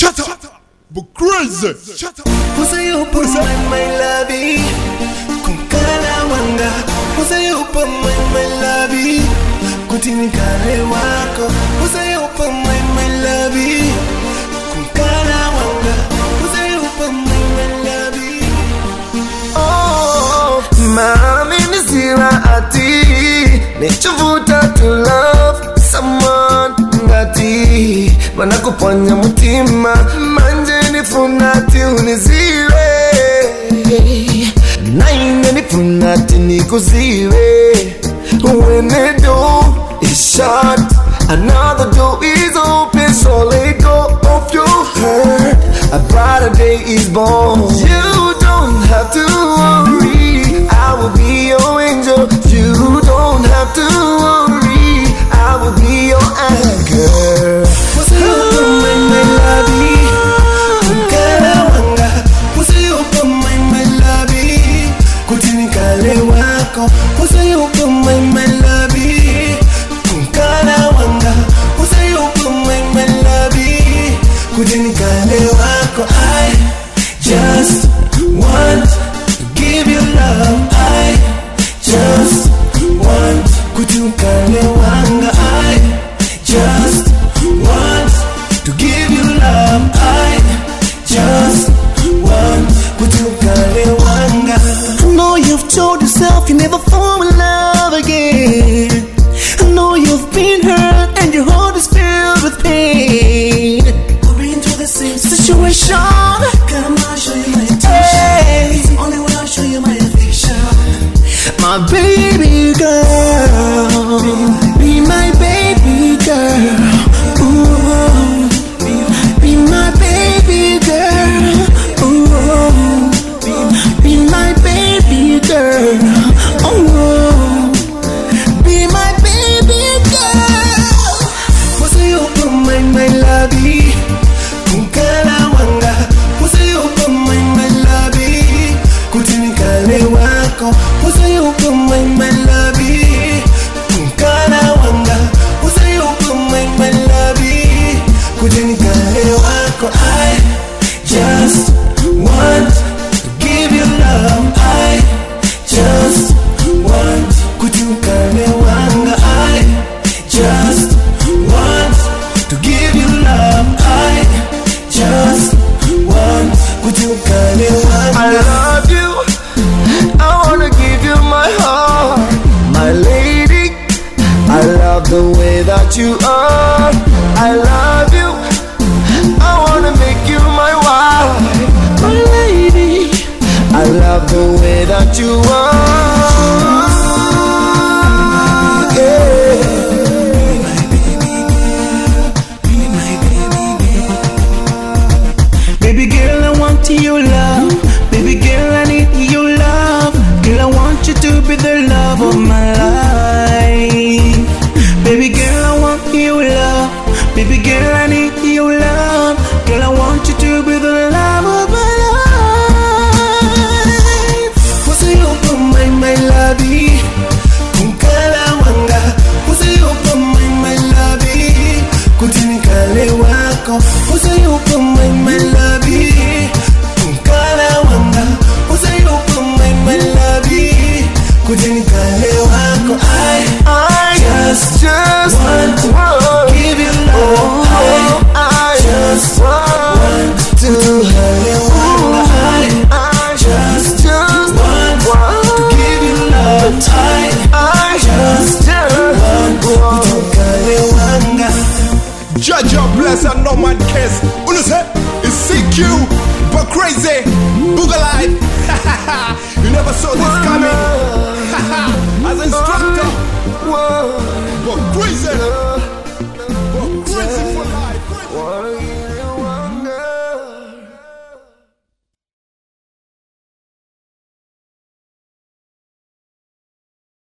Shut up, but crazy. Shut up. Usayupa my lovey, kukala wanga. Usayupa my lovey, kutini kale wako. Usayupa my lovey, kukala wanga. Usayupa my lovey. Oh, mami nisira ati, nichuvuta to love someone ngati. Wanakuponya mutima, manje nifunati unizire. Naine nifunati nikuziwe. When the door is shut, another door is open. So let go of your hurt, a brighter day is born. You don't have to worry, I will be your angel. You don't have to worry, I will be your anchor. Usayupa my lovey, kukala wanga. Usayupa my lovey, kutini kale wako. Usayupa my lovey, kukala wanga. Usayupa my lovey, kutini kale wako. I just want to give you love. I just want kutini kale wanga. I just want to give you love. I just want kutini kale wanga. I know you've told yourself you never fall in love again. I know you've been hurt and your heart is filled with pain. We're into the same situation. Come on, show you my attention. It's the only way I'll show you my affection. My baby girl, be my baby girl. Ooh, be my baby girl. Ooh, be my baby girl. Ooh, be my baby girl. Usayupa my lovey, kukala wanga. Usayupa my lovey, kutini kale wako. Usayupa my lovey, kukala wanga. Usayupa my lovey, kutini kale wako. I just want to give you love. I just want kutini kale wanga. I just want to give you love. I just want kutini kale wanga. I love you, I wanna give you my heart, my lady. I love the way that you are. I love you, I wanna make you my wife, my lady. I love the way that you are. Yeah. Baby girl, I want your love. Baby girl, I need your love. Girl, I want you to be the love of my life. Baby girl, I want your love. Baby girl, I need your love. Girl, I want you to be the love of my life. Usayupa my lovey, kukala wanga. Usayupa my lovey, kutini kale wako. Usayupa my lovey, kukala wanga. Usayupa my lovey, kutini kale wako. I just want to give you love. I just want to kale wanga. I just want to give you love. I just want to kale wanga. Judge your bless and no man cares. Unu say it's CQ, but crazy. Booga life. You never saw this coming.